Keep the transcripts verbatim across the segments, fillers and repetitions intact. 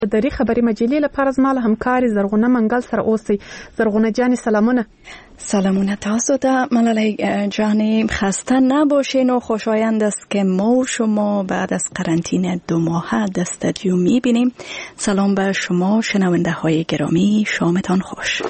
دری خبری مجلې لپاره زما له همکاري زرغونه منګل سره اوسئ. زرغونه جان سلامونه. سلامونه تاسو ته. ملاله جان خسته نباشین و خوشایند است که ما و شما بعد از قرنطینه دو ماهه در استودیو میبینیم. سلام به شما شنونده های گرامی، شامتان خوش.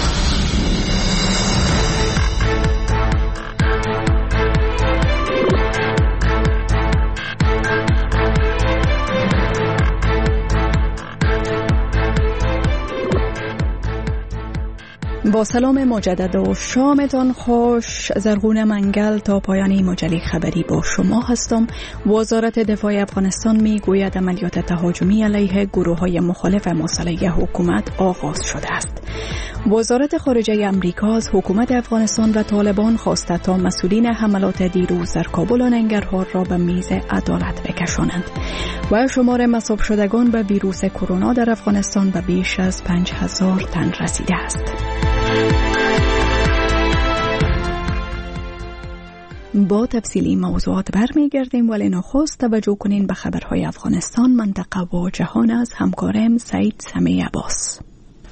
با سلام مجدد و شامتان خوش. زرغونه منگل تا پایان مجله خبری با شما هستم. وزارت دفاع افغانستان می گوید عملیات تهاجمی علیه گروه های مخالف مسلح حکومت آغاز شده است. وزارت خارجه امریکا از حکومت افغانستان و طالبان خواسته تا مسئولین حملات دیروز در کابل و ننگرهار را به میز عدالت بکشانند. و شمار مصاب شدگان به ویروس کرونا در افغانستان به بیش از پنج هزار تن رسیده است. با تفصیلی موضوعات برمیگردیم، ولی نخست توجه کنین به خبرهای افغانستان، منطقه و جهان از همکارم سعید سمی عباس.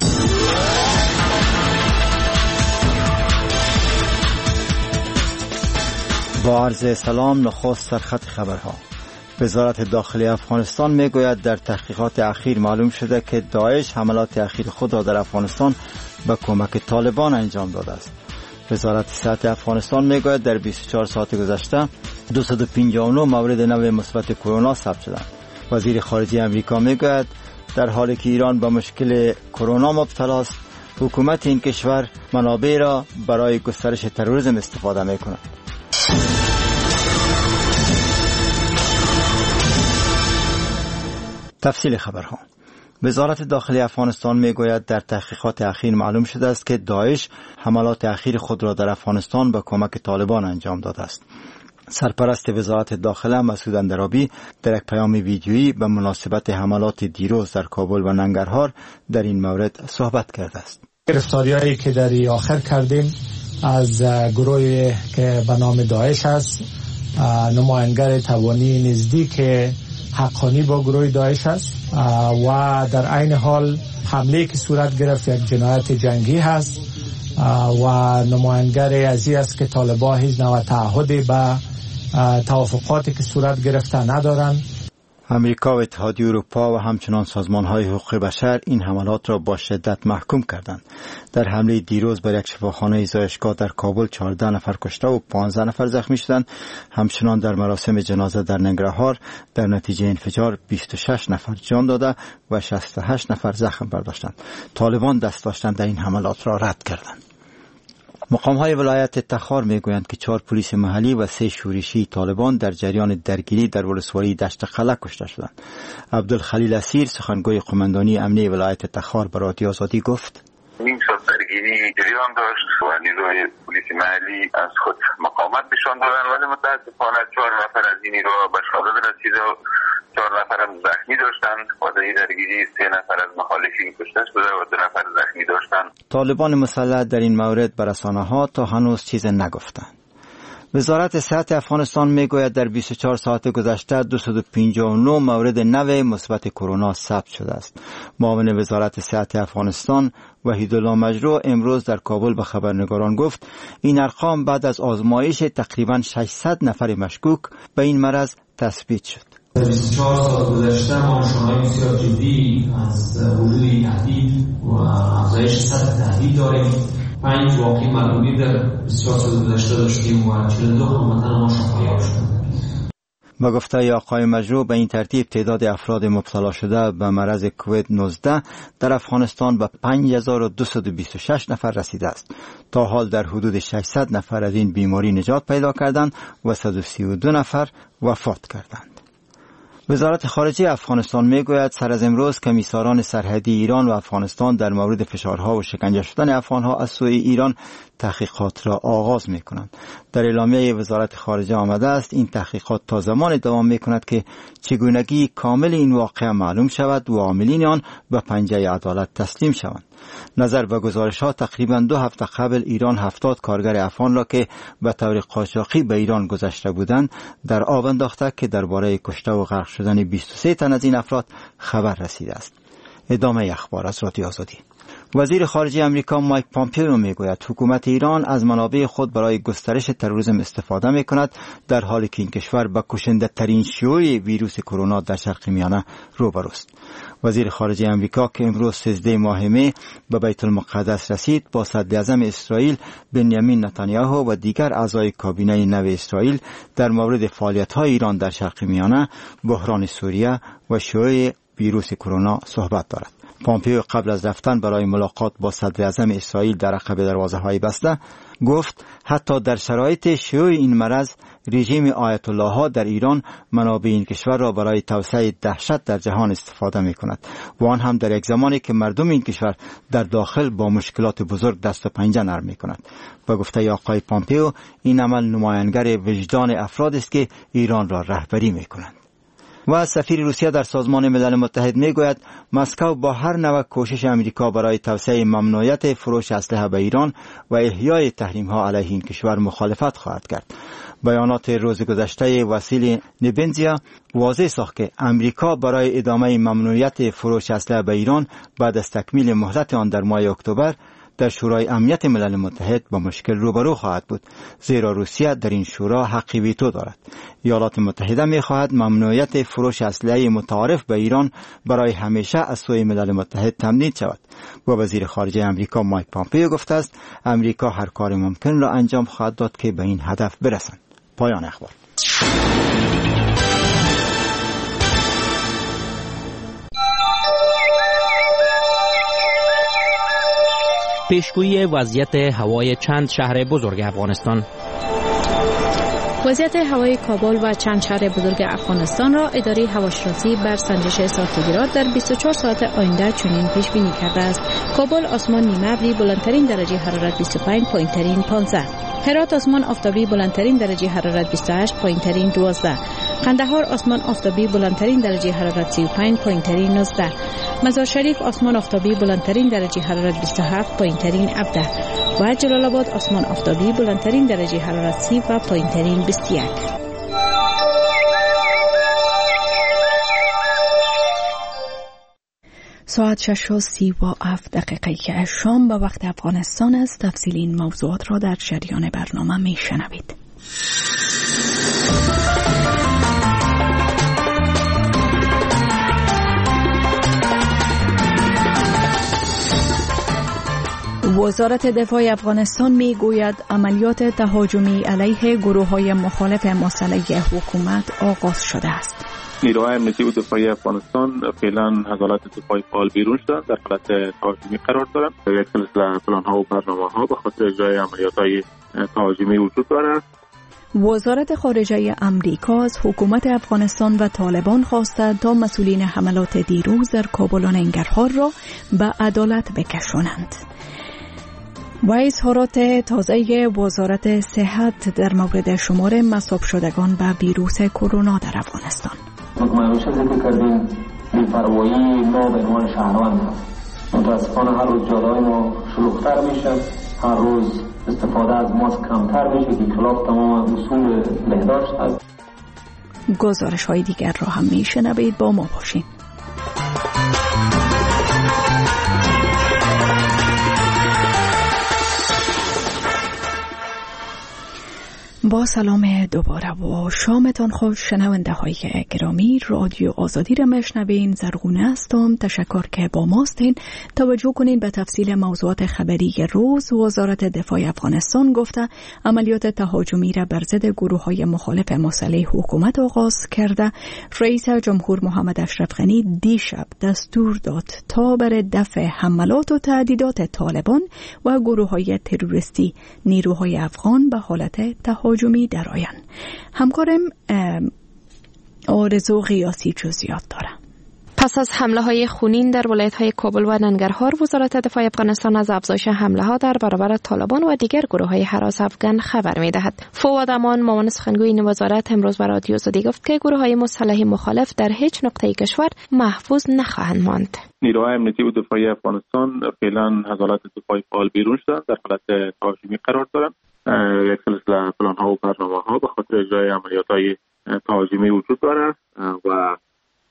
با عرض سلام، نخست سرخط خبرها. وزارت داخلی افغانستان میگوید در تحقیقات اخیر معلوم شده که داعش حملات اخیر خود را در افغانستان به کمک طالبان انجام داده است. وزارت صحت افغانستان میگوید در بیست و چهار ساعت گذشته دویست و پنجاه و نه مورد نو مثبت کرونا ثبت شده. وزیر خارجه امریکا میگوید در حالی که ایران به مشکل کرونا مبتلا است، حکومت این کشور منابع را برای گسترش تروریسم استفاده میکند. تفصیل خبرها. وزارت داخلی افغانستان میگوید در تحقیقات اخیر معلوم شده است که داعش حملات اخیر خود را در افغانستان به کمک طالبان انجام داده است. سرپرست وزارت داخله مسعود اندرابی در یک پیام ویدیویی به مناسبت حملات دیروز در کابل و ننگرهار در این مورد صحبت کرده است. گرفتاری‌هایی که در آخر کردیم از گروهی که به نام داعش است، نماینگر توانی نزدیک حقانی با گروه داعش است و در عین حال حمله که صورت گرفت یک جنایت جنگی هست و نماینگر ازی است که طالبان هیچ نوع تعهدی به توافقاتی که صورت گرفته ندارند. امریکا و اتحادیه اروپا و همچنان سازمان‌های حقوق بشر این حملات را با شدت محکوم کردند. در حمله دیروز بر یک شفاخانه زایشگاه در کابل چهارده نفر کشته و پانزده نفر زخمی شدند. همچنان در مراسم جنازه در ننگرهار در نتیجه انفجار بیست و شش نفر جان داده و شصت و هشت نفر زخم برداشتند. طالبان دست داشتن در این حملات را رد کردند. مقام‌های ولایت تخار میگویند که چهار پلیس محلی و سه شورشی طالبان در جریان درگیری در ولسوالی دشت قلعه کشته شدند. عبدالخلیل اسیر سخنگوی قماندانی امنیه ولایت تخار به رادیو آزادی گفت: نیم ساعت درگیری جریان داشت و نیروهای پلیس محلی از خود مقاومت نشان دادند، ولی متاسفانه چهار نفر از این نیروها به شهادت رسیده و چهار نفر هم زخمی داشتند و در این درگیری سه نفر از مخالفین کشته شده و دو نفر زخمی داشتند. طالبان مسلح در این مورد به رسانه‌ها تا هنوز چیز نگفتند. وزارت صحت افغانستان میگوید در بیست و چهار ساعت گذشته دویست و پنجاه و نه مورد نو مثبت کرونا ثبت شده است. معاون وزارت صحت افغانستان وحیدالله مجروح امروز در کابل به خبرنگاران گفت این ارقام بعد از آزمایش تقریباً ششصد نفر مشکوک به این مرض تثبیت شد. در بیست و چهار ساعت گذشته ما نشانه‌های بسیار جدی از وجود تهدید و افزایش سطح تهدید داریم. پنج واقعی معلولی در بیست و چهار ساعت گذشته داشتیم و چهل و دو هموطن ما شفایاب شدند. با گفته آقای مجروح به این ترتیب تعداد افراد مبتلا شده به مرض کووید نوزده در افغانستان به پنج هزار و دویست و بیست و شش نفر رسیده است. تا حال در حدود ششصد نفر از این بیماری نجات پیدا کردند و صد و سی و دو نفر وفات کردند. وزارت خارجه افغانستان میگوید سر از امروز کمیساران سرحدی ایران و افغانستان در مورد فشارها و شکنجه شدن افغانها از سوی ایران تحقیقات را آغاز میکنند. در اعلامیه وزارت خارجه آمده است این تحقیقات تا زمان دوام میکند که چگونگی کامل این واقعه معلوم شود و عاملین آن به پنجه عدالت تسلیم شوند. نظر به گزارش‌ها تقریباً دو هفته قبل ایران هفتاد کارگر افغان را که به طور قاچاقی به ایران گذشته بودند در آب انداخته که درباره کشته و غرق شدن بیست و سه تن از این افراد خبر رسیده است. ادامه اخبار از رادیو آزادی. وزیر خارجه امریکا مایک پامپیو میگوید حکومت ایران از منابع خود برای گسترش تروریسم استفاده میکند، در حالی که این کشور با کشنده ترین شیوع ویروس کرونا در شرق میانه روبروست. وزیر خارجه امریکا که امروز سیزده ماه می به بیت المقدس رسید، با صدراعظم اسرائیل بنیامین نتانیاهو و دیگر اعضای کابینه نو اسرائیل در مورد فعالیت‌های ایران در شرق میانه، بحران سوریه و شیوع ویروس کرونا صحبت دارد. پامپیو قبل از رفتن برای ملاقات با صدراعظم اسرائیل در عقب دروازه‌های بسته گفت حتی در شرایط شیوع این مرض، رژیم آیت الله ها در ایران منابع این کشور را برای توسعه دهشت در جهان استفاده می کند و آن هم در یک زمانی که مردم این کشور در داخل با مشکلات بزرگ دست و پنجه نرم می کند. به گفته آقای پامپیو، این عمل نمایانگر وجدان افراد است که ایران را رهبری می کنند. و سفیر روسیه در سازمان ملل متحد میگوید مسکو با هر نوع کوشش امریکا برای توسعه ممنوعیت فروش اسلحه به ایران و احیای تحریم ها علیه این کشور مخالفت خواهد کرد. بیانات روز گذشته واسیلی نبنزیا واضح ساخت که امریکا برای ادامه ممنوعیت فروش اسلحه به ایران بعد از تکمیل مهلت آن در ماه اکتبر در شورای امنیت ملل متحد با مشکل روبرو خواهد بود، زیرا روسیه در این شورا حق ویتو دارد. ایالات متحده می‌خواهد ممنوعیت فروش اسلحه متعارف به ایران برای همیشه از سوی ملل متحد تمدید شود. و وزیر خارجه امریکا مایک پامپیو گفته است امریکا هر کار ممکن را انجام خواهد داد که به این هدف برسند. پایان اخبار. پیشگویی وضعیت هوای چند شهر بزرگ افغانستان. وضعیت هوای کابل و چند شهر بزرگ افغانستان را اداره هواشناسی بر سنجش سانتیگراد در بیست و چهار ساعت آینده چنین پیش بینی کرده است: کابل آسمان نیمه ابری، بلندترین درجه حرارت بیست و پنج، پایینترین پانزده. هرات آسمان آفتابی، بلندترین درجه حرارت بیست و هشت، پایینترین دوازده. قندهار آسمان آفتابی، بلندترین درجه حرارت سی و پنج، پایینترین نوزده. مزار شریف آسمان آفتابی، بلندترین درجه حرارت بیست و هفت، پایینترین هفده. و جلال آباد آسمان آفتابی، بلندترین درجه حرارت سی و پایینترین بیست و یک. ساعت شش و سی و هفت دقیقه که شام به وقت افغانستان است. تفصیل این موضوعات را در جریان برنامه می شنوید. وزارت دفاع افغانستان می گوید عملیات تهاجمی علیه گروه‌های مخالف مسلح حکومت آغاز شده است. نیروهای امنیتی و دفاعی افغانستان فعلا از حالت دفاعی فعال بیرون شدن، در حالت تهاجمی قرار دارند. یک سلسله پلان‌ها و برنامه‌ها به خاطر اجرای عملیات‌های تهاجمی وجود دارد. وزارت خارجه امریکا از حکومت افغانستان و طالبان خواسته تا مسئولین حملات دیروز در کابل و ننگرهار را به عدالت بکشانند. و اظهارات تازه وزارت صحت در مورد شمار مصاب شدگان به ویروس کرونا در افغانستان. همیشه ذکر کردیم بی‌پروایی ما به عنوان شهروند متاسفانه هر روز جاده‌های ما شلوغ‌تر میشه، هر روز استفاده از ماسک کمتر میشه که خلاف تمام اصول بهداشت است. گزارش های دیگر را هم میشنوید، با ما باشین. با سلام دوباره و شامتان خوش شنونده های گرامی. رادیو آزادی را میشنوین. زرغونه هستم. تشکر که با ماستین. توجه کنین به تفصیل موضوعات خبری روز. وزارت دفاع افغانستان گفته عملیات تهاجمی را بر ضد گروه های مخالف مسلح حکومت آغاز کرده. رئیس جمهور محمد اشرف غنی دیشب دستور داد تا بر دفع حملات و تهدیدات طالبان و گروه های تروریستی نیروهای افغان به حالت تهاجمی درآیند. همکارم آرزو قیاسی جزئیات داره. پس از حمله های خونین در ولایت‌های کابل و ننگرهار، وزارت دفاع افغانستان از افزایش حمله ها در برابر طالبان و دیگر گروه های هراس افغان خبر می‌دهد. فواد امان، معاون سخنگوی این وزارت، امروز به رادیو آزادی گفت که گروه های مسلح مخالف در هیچ نقطه کشور محفوظ نخواهند ماند. نیروهای امنیتی و دفاعی افغانستان فعلا از حالت دفاعی فعال بیرون شدن، در حالت تهاجمی قرار دارند. یک سلسله پلان‌ها و برنامه‌ها به خاطر اجرای عملیات‌های تهاجمی وجود دارد و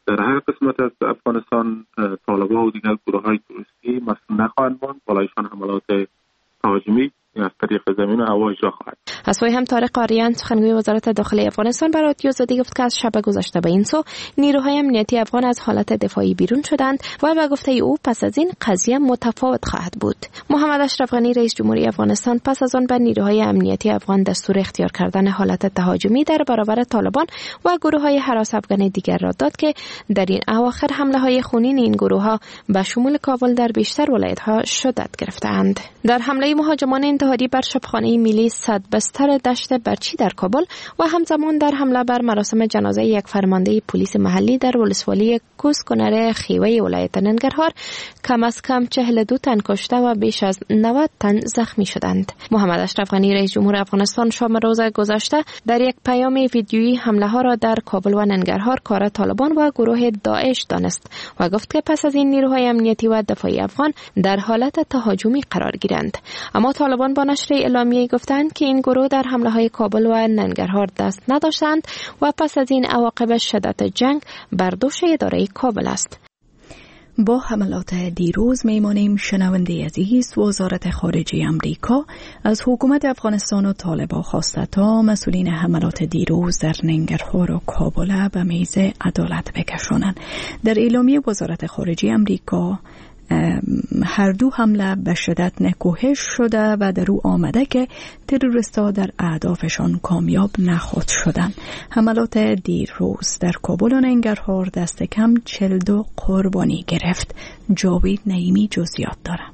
در هر قسمت از افغانستان طالبان و دیگر گروه‌های تروریستی مسئول نخواهند ماند. بالایشان حملات تهاجمی از طریق زمین و هوا اجرا خواهد. از سوی هم طارق قاریان سخنگوی وزارت داخلی افغانستان برای رادیو آزادی گفت که از شب گذشته به این سو نیروهای امنیتی افغان از حالت دفاعی بیرون شدند و به گفته او پس از این قضیه متفاوت خواهد بود. محمد اشرف غنی رئیس جمهوری افغانستان پس از آن به نیروهای امنیتی افغان دستور اختیار کردن حالت تهاجمی در برابر طالبان و گروه‌های هراس افغان دیگر را داد که در این اواخر حمله‌های خونین این گروه‌ها به شمول کابل در بیشتر ولایت‌ها شدت گرفتند. در حمله مهاجمان انتحاری بر شبخانه ملی صد بستر دشت برچی در کابل و همزمان در حمله بر مراسم جنازه یک فرمانده پلیس محلی در ولسوالی کوس کنر خیوه ولایت ننگرهار کم از کم چهل و دو تن کشته و بیش از نود تن زخمی شدند. محمد اشرف غنی رئیس جمهور افغانستان شام روز گذشته در یک پیام ویدیویی حمله ها را در کابل و ننگرهار کار طالبان و گروه داعش دانست و گفت که پس از این نیروهای امنیتی و دفاعی افغان در حالت تهاجمی قرار گیرند. اما طالبان با نشر اعلامیه گفتند که این گروه در حمله های کابل و ننگرهار دست نداشتند و پس از این عواقب شدت جنگ بر دوش اداره کابل است. با حملات دیروز میمانیم شنونده عزیز. وزارت خارجه امریکا از حکومت افغانستان و طالبان خواسته تا مسئولین حملات دیروز در ننگرهار و کابل به میز عدالت بکشانند. در اعلامیه وزارت خارجه امریکا هر دو حمله به شدت نکوهش شده و در او آمده که تروریست‌ها در اهدافشان کامیاب نخواهد شدند. حملات دیروز در کابل و ننگرهار دست کم چهل و دو قربانی گرفت. جاوید نعیمی جزئیات دارد.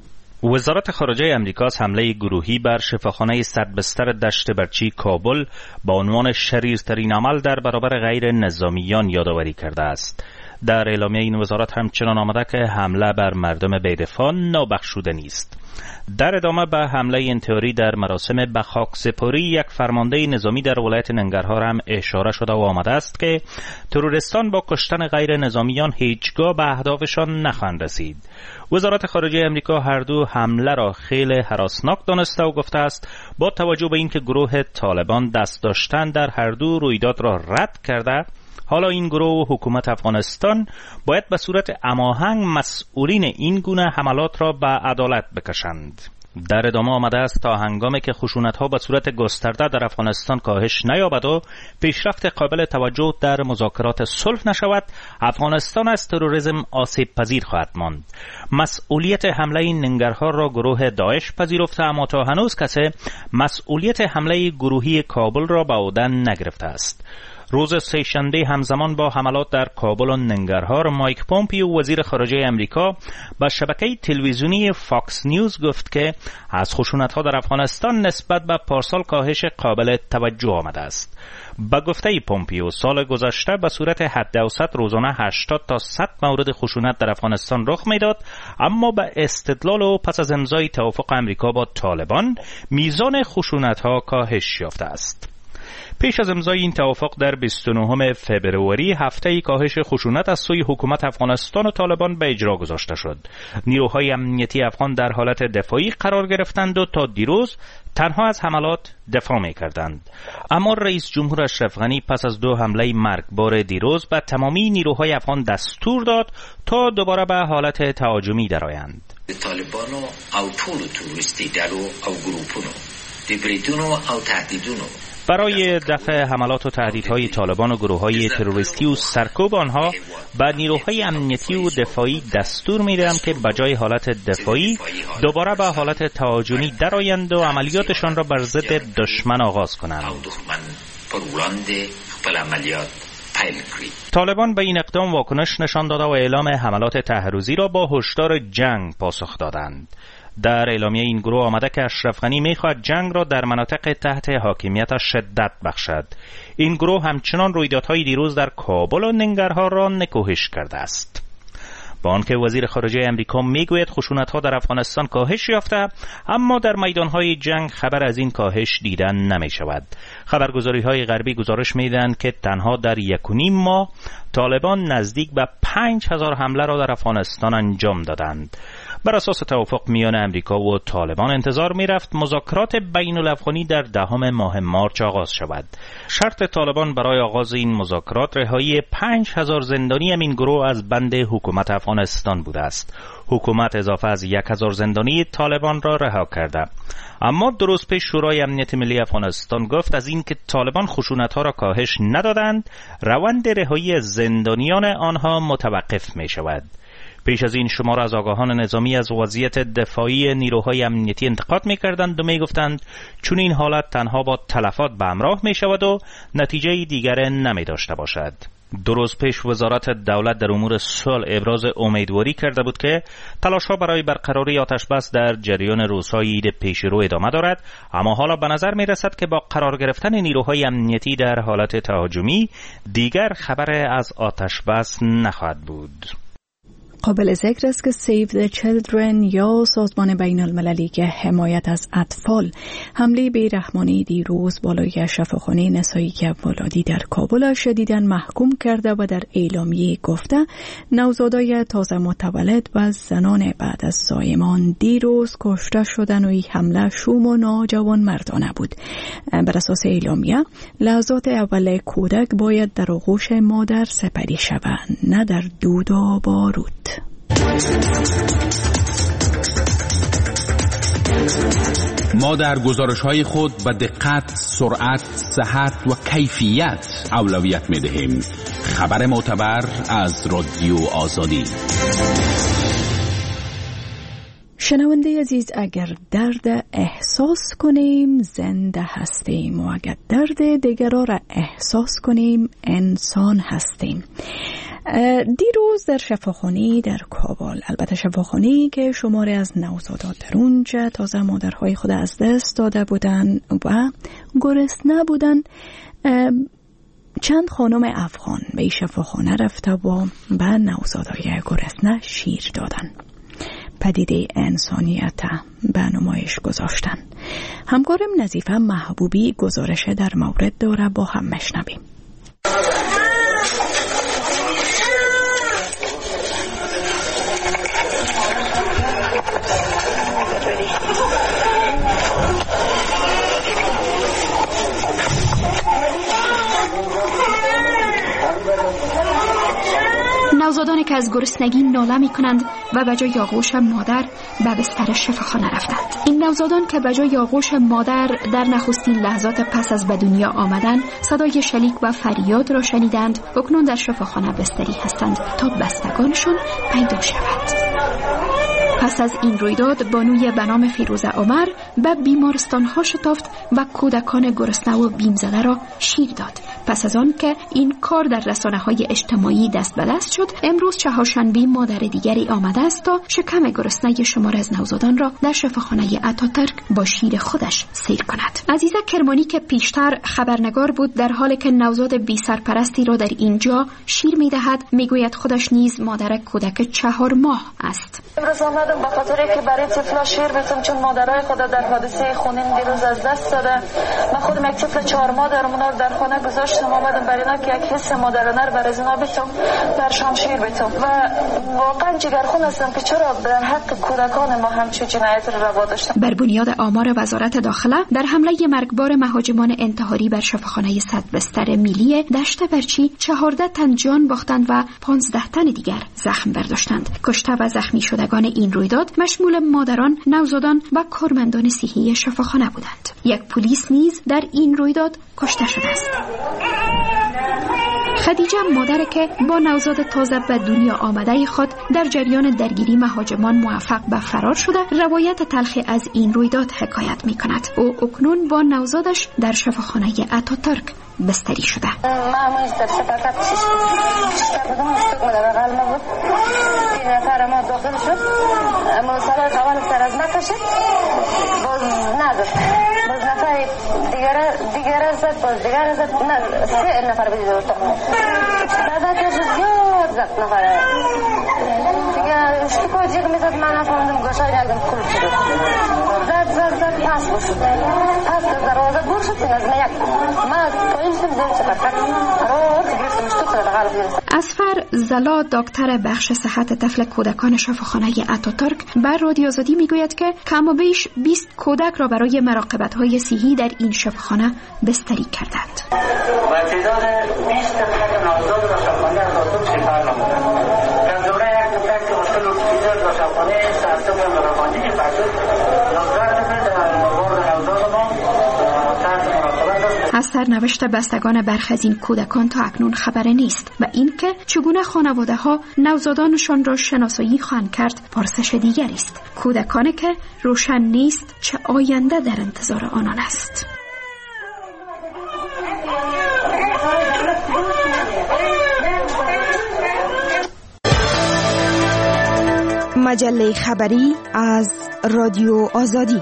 وزارت خارجه امریکا از حمله گروهی بر شفاخانه صد بستر دشت برچی کابل با عنوان شریرترین عمل در برابر غیر نظامیان یادآوری کرده است. در اعلامیه این وزارت همچنان آمده که حمله بر مردم بی‌دفاع نابخشوده نیست. در ادامه به حمله انتحاری در مراسم به خاک سپاری یک فرمانده نظامی در ولایت ننگرهار هم اشاره شده و آمده است که تروریستان با کشتن غیر نظامیان هیچگاه به اهدافشان نخواهند رسید. وزارت خارجه امریکا هر دو حمله را خیلی هراسناک دانسته و گفته است با توجه به اینکه گروه طالبان دست داشتن در هر دو رویداد را رد کرده، حالا این گروه و حکومت افغانستان باید به صورت هماهنگ مسئولین این گونه حملات را به عدالت بکشند. در ادامه آمده است تا هنگامی که خشونت‌ها به صورت گسترده در افغانستان کاهش نیابد و پیشرفت قابل توجه در مذاکرات صلح نشود، افغانستان از تروریسم آسیب پذیر خواهد ماند. مسئولیت حمله ننگرهار را گروه داعش پذیرفته، اما تا هنوز کسی مسئولیت حمله گروهی کابل را به عهده نگرفته است. روز سه‌شنبه همزمان با حملات در کابل و ننگرهار، مایک پومپیو وزیر خارجه امریکا به شبکه تلویزیونی فاکس نیوز گفت که از خشونت‌ها در افغانستان نسبت به پارسال کاهش قابل توجه آمده است. به گفته پومپیو سال گذشته به صورت حداوسط روزانه هشتاد تا صد مورد خشونت در افغانستان رخ میداد، اما به استدلال و پس از امضای توافق امریکا با طالبان میزان خشونت‌ها کاهش یافته است. پیش از امضای این توافق در بیست و نهم فوریه هفته کاهش خشونت از سوی حکومت افغانستان و طالبان به اجرا گذاشته شد. نیروهای امنیتی افغان در حالت دفاعی قرار گرفتند و تا دیروز تنها از حملات دفاع می کردند. اما رئیس جمهور اشرف غنی پس از دو حمله مرگبار دیروز به تمامی نیروهای افغان دستور داد تا دوباره به حالت تهاجمی درآیند. طالبانو او ټولو تروریستي ډلو او ګروپونو د بریدونو او تهدیدونو برای دفع حملات و تهدیدهای طالبان و گروه‌های تروریستی و سرکوب آنها به نیروهای امنیتی و دفاعی دستور می‌دهم که بجای حالت دفاعی دوباره به حالت تهاجمی درآیند و عملیاتشان را بر ضد دشمن آغاز کنند. طالبان به این اقدام واکنش نشان داده و اعلام حملات تحرزی را با هشدار جنگ پاسخ دادند. در اعلامیه این گروه آمده که اشرف غنی می‌خواهد جنگ را در مناطق تحت حاکمیتش شدت بخشد. این گروه همچنان رویدادهای دیروز در کابل و ننگرهار را نکوهش کرده است. با آنکه وزیر خارجه امریکا میگوید خشونت‌ها در افغانستان کاهش یافته، اما در میدان‌های جنگ خبر از این کاهش دیدن نمی‌شود. خبرگزاری‌های غربی گزارش می‌دهند که تنها در یک و نیم ماه طالبان نزدیک به پنج هزار حمله را در افغانستان انجام دادند. بر اساس توافق میان امریکا و طالبان انتظار میرفت مذاکرات بین الافغانی در دهم ماه مارچ آغاز شود. شرط طالبان برای آغاز این مذاکرات رهایی پنج هزار زندانی این گروه از بند حکومت افغانستان بوده است. حکومت اضافه از یک هزار زندانی طالبان را رها کرده. اما دو روز پیش شورای امنیت ملی افغانستان گفت از اینکه طالبان خشونت‌ها را کاهش ندادند، روند رهایی زندانیان آنها متوقف می شود. پیش از این شمار از آگاهان نظامی از وضعیت دفاعی نیروهای امنیتی انتقاد می‌کردند و می‌گفتند چون این حالت تنها با تلفات به همراه می‌شود و نتیجه دیگر نمی‌داشته باشد. دو روز پیش وزارت دولت در امور صلح ابراز امیدواری کرده بود که تلاش‌ها برای برقراری آتش‌بس در جریان روزهای عید پیشرو ادامه دارد، اما حالا به نظر می‌رسد که با قرار گرفتن نیروهای امنیتی در حالت تهاجمی دیگر خبر از آتش‌بس نخواهد بود. قابل ذکر است که Save the Children یا سازمان بین المللی که حمایت از اطفال حمله بیرحمانه دیروز بالای شفاخانه نسایی که ولادی در کابل شدیداً محکوم کرده و در اعلامیه گفته نوزادای تازه متولد و زنان بعد از زایمان دیروز کشته شدن و این حمله شوم و ناجوان مردانه بود. بر اساس اعلامیه لحظات اول کودک باید در آغوش مادر سپری شوند، نه در دود و بارود. ما در گزارش‌های خود به دقت، سرعت، صحت و کیفیت اولویت می‌دهیم. خبر معتبر از رادیو آزادی. شنونده عزیز، اگر درد احساس کنیم زنده هستیم و اگر درد دیگران را احساس کنیم انسان هستیم. دیروز در شفاخانه در کابل، البته شفاخانه‌ای که شماری از نوزادان در اونجا تازه مادرهای خود از دست داده بودن و گرسنه بودن، چند خانم افغان به این شفاخانه رفته و به نوزادای گرسنه شیر دادن. پدیده انسانیت به نمایش گذاشتن. همکارم نظیفه محبوبی گزارش در مورد داره، با هم مشنویم. نوزادانی که از گرسنگی ناله می کنند و به جای آغوش مادر به بستر شفاخانه رفتند. این نوزادان که به جای آغوش مادر در نخستین لحظات پس از به دنیا آمدن صدای شلیک و فریاد را شنیدند، اکنون در شفاخانه بستری هستند تا بستگانشون پیدا شود. پس از این رویداد بانوی به نام فیروزه عمر به بیمارستان‌ها شتافت و کودکان گرسنه و بیم زده را شیر داد. پس از آن که این کار در رسانه‌های اجتماعی دست به دست شد، امروز چهارشنبه مادر دیگری آمده است تا شکم گرسنه شمار از نوزادان را در شفاخانه اتاتورک با شیر خودش سیر کند. عزیزه کرمانی که پیشتر خبرنگار بود، در حالی که نوزاد بی سرپرستی را در اینجا شیر می‌دهد، میگوید خودش نیز مادر کودک چهار ماه است. امروز آمدم به خاطر که برای طفلا شیر بتم، چون مادرای خود در حادثه خونین دیروز از دست داده. من خودم یک طفل چهار ماه دارم، اونا در خانه گذاشتم، آمدم برای اینا که یک حس مادرانه رو برای اینا بتم، برشان شیر بتم و واقعا جگرخون هستم که چرا در حق کودکان ما همچین جنایت رو روا داشتم. بر بنیاد آمار وزارت داخله، در حمله مرگبار مهاجمان انتحاری بر شفاخانه صد بستر ملی دشت برچی چهارده تن جان باختند و پانزده تن دیگر زخم برداشتند. کشته و زخمی شدگان این رویداد مشمول مادران، نوزادان و کارمندان صحی شفاخانه بودند. یک پلیس نیز در این رویداد کشته شده است. خدیجه مادر که با نوزاد تازه به دنیا آمده خود در جریان درگیری مهاجمان موفق به فرار شده، روایت تلخی از این رویداد حکایت می کند. او اکنون با نوزادش در شفاخانه اتاتورک بستری شده. معمولی در سپاکت بیشتر بودم، استقبال بغل ما بود. این نفر ما داخل شد، اما سرای خوان سر از نکشد، باز نداشت. باز نفر دیگر دیگر زد، باز دیگر زد، نه سه نفر بدید ورطا. بعد کشید زیاد زد نفره. دیگر اشتکا جیغ میزد، من نفهمدم گوشای نگم کل شد. زد زد زد پس بشد. پس که دروازه بور شد، از میک. من پایین شدم زیر چپرکت. رو که گرفتم اشتک سر بغل بیرسد. اسفر زلا دکتر بخش صحت طفل کودکان شفاخانه اتاتورک بر رادیو آزادی میگوید که کم و بیش بیست کودک را برای مراقبت‌های صحی در این شفاخانه بستری کردند. و تعداد بیست طفل نوزاد را شفاخانه اتاتورک سپر نمودند. در جمله یک کودک که مشکل اوتیسم را شفاخانه تعصب مراقبتی فرزند نوزاد طفل در وارد نوزاد ما تحت مراقبت است. از سرنوشت بستگان برخی از این کودکان تا اکنون خبری نیست و اینکه چگونه خانواده ها نوزادانشان را شناسایی خواهند کرد پرسش دیگری است. کودکانی که روشن نیست چه آینده در انتظار آنان است. مجله خبری از رادیو آزادی.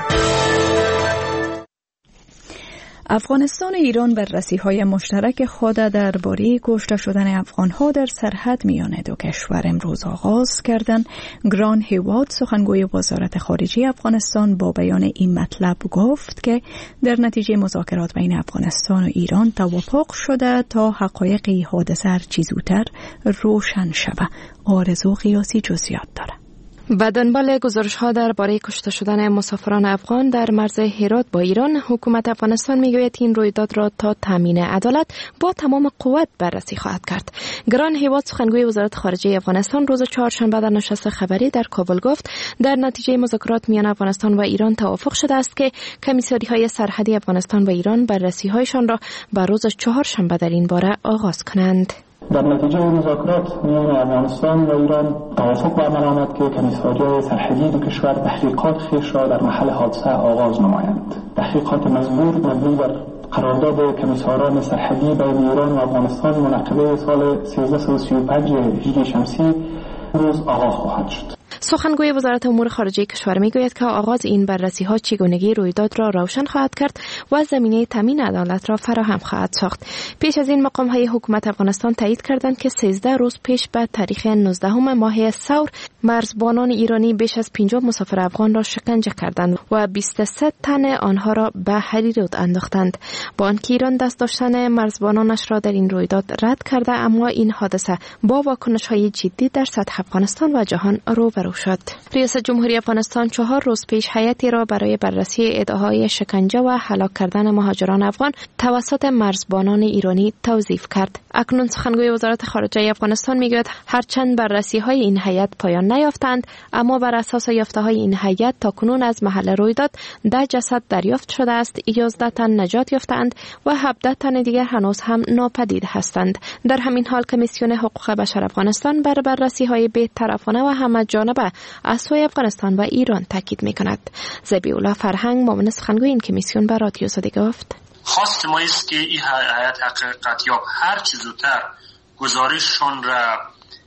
افغانستان و ایران بررسی‌های مشترک خود درباره کشته شدن افغان‌ها در سرحد میان دو کشور امروز آغاز کردند. گران هیواد سخنگوی وزارت خارجه افغانستان با بیان این مطلب گفت که در نتیجه مذاکرات بین افغانستان و ایران توافق شده تا حقایق حادثه هرچه زودتر روشن شود. آرزو قیاسی جزئیات دارد. به دنبال گزارش‌ها درباره کشته شدن مسافران افغان در مرز هرات با ایران، حکومت افغانستان میگوید این رویداد را تا تامین عدالت با تمام قوت بررسی خواهد کرد. گران هیواد سخنگوی وزارت خارجه افغانستان روز چهارشنبه در نشست خبری در کابل گفت در نتیجه مذاکرات میان افغانستان و ایران توافق شده است که کمیساری‌های سرحدی افغانستان و ایران بررسی‌هایشان را به روز چهارشنبه در این باره آغاز کنند. در نتیجه مذاکرات میان افغانستان و ایران توافق به عمل آمد که کمیساری‌های سرحدی دو کشور تحقیقات خویش را در محل حادثه آغاز نمایند. تحقیقات مزبور مبنی بر قرارداد کمیساران سرحدی بین ایران و افغانستان منعقده سال سیزده و سی و پنج هجری شمسی روز آغاز خواهد شد. سخنگوی وزارت امور خارجه کشور میگوید که آغاز این بررسی‌ها چگونگی رویداد را روشن خواهد کرد و زمینه تامین عدالت را فراهم خواهد ساخت. پیش از این مقام‌های حکومت افغانستان تایید کردند که سیزده روز پیش به تاریخ نوزدهم ماه ثور مرزبانان ایرانی بیش از پنجاه مسافر افغان را شکنجه کردند و بیست و سه تن آنها را به حریرود انداختند. با آنکه ایران دست داشتن مرزبانانش را در این رویداد رد کرده، اما این حادثه با واکنش‌های جدی در سطح افغانستان و جهان روبرو شد. ریاست جمهوری افغانستان چهار روز پیش هیئتی را برای بررسی ادعاهای شکنجه و هلاک کردن مهاجران افغان توسط مرزبانان ایرانی توظیف کرد. اکنون سخنگوی وزارت خارجه افغانستان میگوید هرچند بررسی‌های این هیئت پایان نیافتند، اما بر اساس یافته‌های این هیئت تاکنون از محل رویداد ده جسد دریافت شده است، یازده تن نجات یافتند و هفده تن دیگر هنوز هم ناپدید هستند. در همین حال کمیسیون حقوق بشر افغانستان بر بررسی‌های بی‌طرفانه و همه‌جانبه از سوی افغانستان و ایران تاکید می‌کند. ذبیح‌الله فرهنگ معاون سخنگوی این کمیسیون به رادیو آزادی گفت: خواست ما است که این هیئت حقیقتیاب هر چه زودتر گزارششان را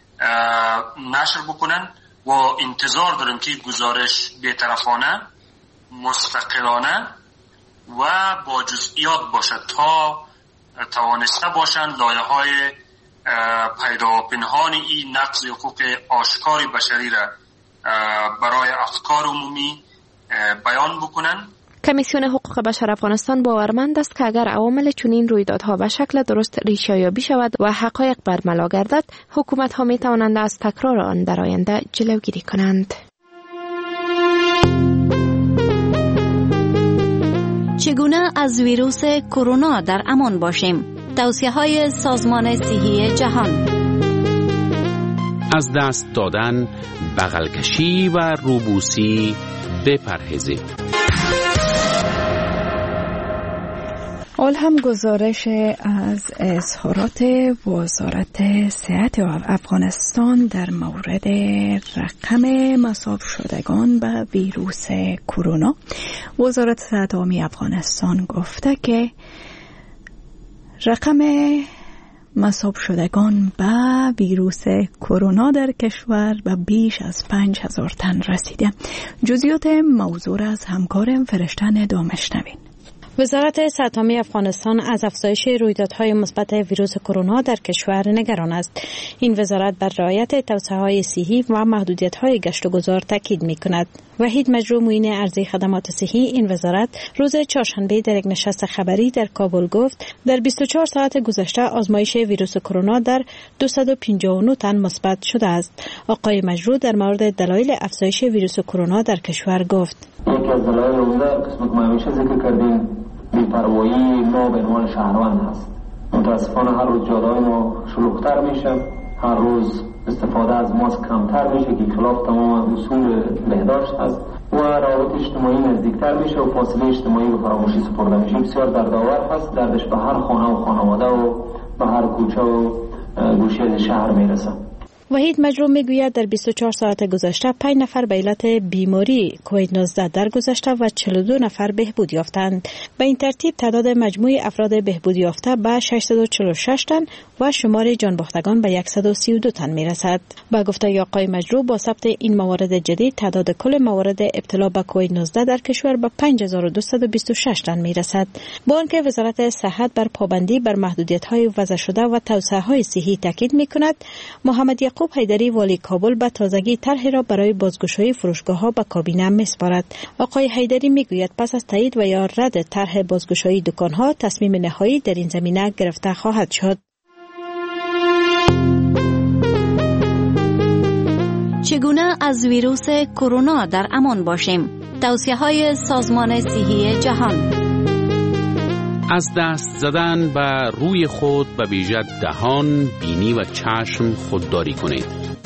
نشر بکنن و انتظار داریم که گزارش بی‌طرفانه، مستقلانه و با جزئیات باشد تا توانسته باشند لایه‌های پیدا و پنهان این نقض حقوق آشکار بشری را برای افکار عمومی بیان بکنن. کمیسیون حقوق بشر افغانستان باورمند است که اگر عوامل چنین رویدادها به شکل درست ریشه‌یابی شود و حقایق برملا گردد، حکومت‌ها می‌توانند از تکرار آن در آینده جلوگیری کنند. چگونه از ویروس کرونا در امان باشیم؟ توصیه‌های سازمان صحی جهان. از دست دادن، بغل کشی و روبوسی بپرهیزید. حال هم گزارش از اظهارات وزارت صحت افغانستان در مورد رقم مصاب شدگان به ویروس کرونا. وزارت صحت عامه افغانستان گفته که رقم مصاب شدگان به ویروس کرونا در کشور به بیش از پنج هزار تن رسیده. جزئیات موضوع از همکارم فرشته ندام شنوین. وزارت صحت عامه افغانستان از افزایش رویدادهای مثبت ویروس کرونا در کشور نگران است. این وزارت بر رعایت توصیه‌های صحی و محدودیت‌های گشت و گذار تاکید می‌کند. وحید مجروح معین ارزی خدمات صحی این وزارت روز چهارشنبه در یک نشست خبری در کابل گفت در بیست و چهار ساعت گذشته آزمایش ویروس کرونا در دویست و پنجاه و نه تن مثبت شده است. آقای مجروح در مورد دلایل افزایش ویروس کرونا در کشور گفت: یکی از دلایل عمده قسمت که ما همیشه ذکر کردیم بی‌پروایی ما به عنوان شهروند هست. متاسفانه هر روز جاده‌های ما شلوغ‌تر میشه، هر روز استفاده از ماسک کمتر میشه که خلاف تمام اصول بهداشت هست و روابط اجتماعی نزدیکتر میشه و فاصله اجتماعی به فراموشی سپرده میشه. بسیار دردآور هست، دردش به هر خانه و خانواده و به هر کوچه و گوشه از شهر میرسه. وحید مجروح میگوید در بیست و چهار ساعت گذشته پنج نفر به علت بیماری کووید نوزده درگذشته و چهل و دو نفر بهبود یافتند. به این ترتیب تعداد مجموع افراد بهبود یافته به ششصد و چهل و شش تن و شمار جان باختگان به صد و سی و دو تن میرسد. با گفته آقای مجروح با ثبت این موارد جدید تعداد کل موارد ابتلا به کووید نوزده در کشور به پنج هزار و دویست و بیست و شش تن میرسد. با آنکه وزارت صحت بر پابندی بر محدودیت‌های وضع شده و توصیه‌های صحی تاکید می‌کند، محمد یعقوب حیدری والی کابل به تازگی طرحی را برای بازگشایی فروشگاه‌ها به کابینه می‌سپارد. آقای حیدری میگوید پس از تایید و یا رد طرح بازگشایی دکان‌ها تصمیم نهایی در این زمینه گرفته خواهد شد. چگونه از ویروس کرونا در امان باشیم؟ توصیه‌های سازمان صحی جهان. از دست زدن به روی خود به ویژه دهان، بینی و چشم خودداری کنید.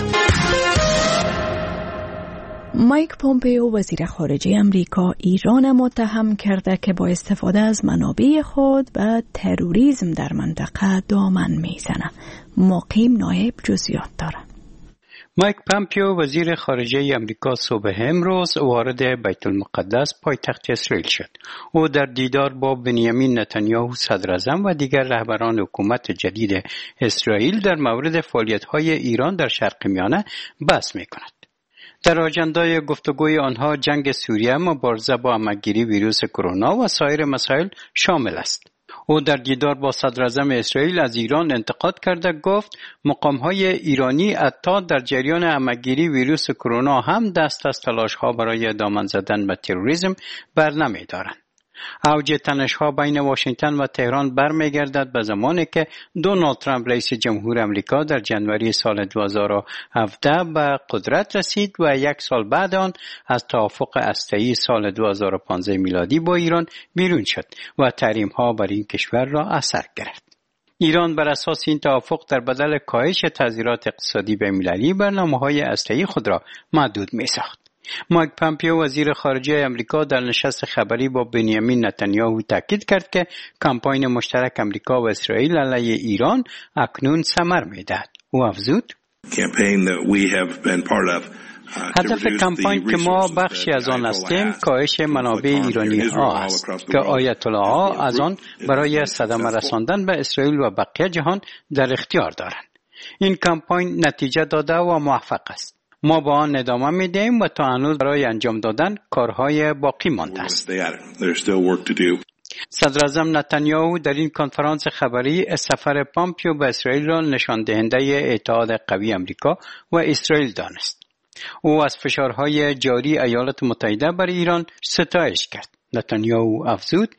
مایک پومپئو وزیر خارجه امریکا ایران متهم کرده که با استفاده از منابع خود به تروریسم در منطقه دامن میزنه. مقیم نایب جزئیات داره. مایک پومپئو وزیر خارجه امریکا صبح امروز وارد بیت المقدس پایتخت اسرائیل شد. او در دیدار با بنیامین نتانیاهو صدر اعظم و دیگر رهبران حکومت جدید اسرائیل در مورد فعالیت‌های ایران در شرق میانه بحث می‌کند. در آجندای گفتگوی آنها جنگ سوریه، مبارزه با همه‌گیری ویروس کرونا و سایر مسائل شامل است. او در دیدار با صدر اعظم اسرائیل از ایران انتقاد کرده گفت مقام‌های ایرانی حتی در جریان همه‌گیری ویروس کرونا هم دست از تلاش‌ها برای دامن زدن به تروریسم بر نمی‌دارند. اوج تنش‌ها بین واشنگتن و تهران برمیگردد به زمانی که دونالد ترامپ رئیس جمهور آمریکا در جنوری سال دو هزار و هفده به قدرت رسید و یک سال بعد آن از توافق هسته‌ای سال دو هزار و پانزده میلادی با ایران بیرون شد و تحریم‌ها بر این کشور را اثر گرفت. ایران بر اساس این توافق در بدل کاهش تضییعات اقتصادی بین‌المللی برنامه‌های هسته‌ای خود را محدود می‌ساخت. مایک پومپئو وزیر خارجه امریکا در نشست خبری با بنیامین نتانیاهو تاکید کرد که کمپاین مشترک امریکا و اسرائیل علیه ایران اکنون ثمر می‌دهد. او افزود: هدف کمپاین که ما بخشی از آن هستیم کاهش منابع ایرانی ها است که آیت الله ها از آن برای صدمه رساندن به اسرائیل و بقیه جهان در اختیار دارند. این کمپاین نتیجه داده و موفق است. ما با آن ادامه می‌دهیم و تا هنوز برای انجام دادن کارهای باقی مانده است. صدر اعظم نتانیاهو در این کنفرانس خبری سفر پومپئو به اسرائیل را نشان دهنده اتحاد قوی آمریکا و اسرائیل دانست. او از فشارهای جاری ایالات متحده بر ایران ستایش کرد. نتانیاهو افزود: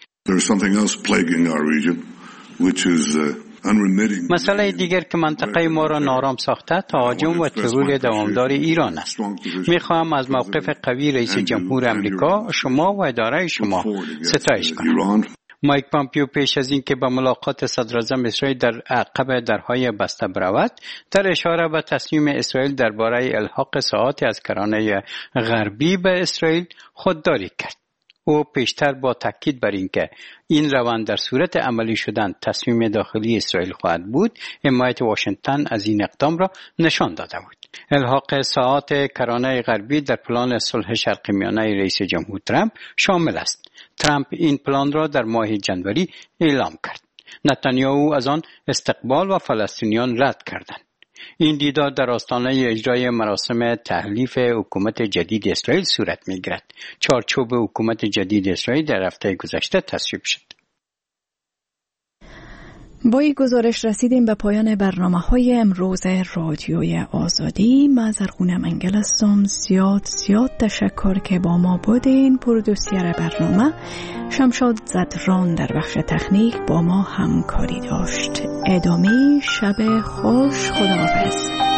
مسئله دیگر که منطقه ما را نارام ساخته تهاجم و ترور دوامدار ایران است. میخواهم از موقف قوی رئیس جمهور آمریکا شما و اداره شما ستایش کنم. مایک پومپئو پیش از اینکه به ملاقات صدر اعظم اسرائیل در عقب درهای بسته برود، در اشاره به تصمیم اسرائیل درباره الحاق ساعاتی از کرانه غربی به اسرائیل خودداری کرد. او پیشتر با تاکید بر اینکه این روند در صورت عملی شدن تصمیم داخلی اسرائیل خواهد بود، حمایت واشنگتن از این اقدام را نشان داده بود. الحاق ساعات کرانه غربی در پلان صلح شرق میانه رئیس جمهور ترامپ شامل است. ترامپ این پلان را در ماه جنوری اعلام کرد. نتانیاهو از آن استقبال و فلسطینیان رد کردند. این دیدار در آستانه اجرای مراسم تحلیف حکومت جدید اسرائیل صورت می‌گیرد. چارچوب حکومت جدید اسرائیل در هفته گذشته تصویب شد. با این گزارش رسیدیم به پایان برنامه های امروز رادیوی آزادی. من زرغونه منگل هستم. زیاد زیاد تشکر که با ما بودین. پرودوسر برنامه شمشاد زدران در بخش تکنیک با ما همکاری داشت. ادامه شب خوش. خداحافظ.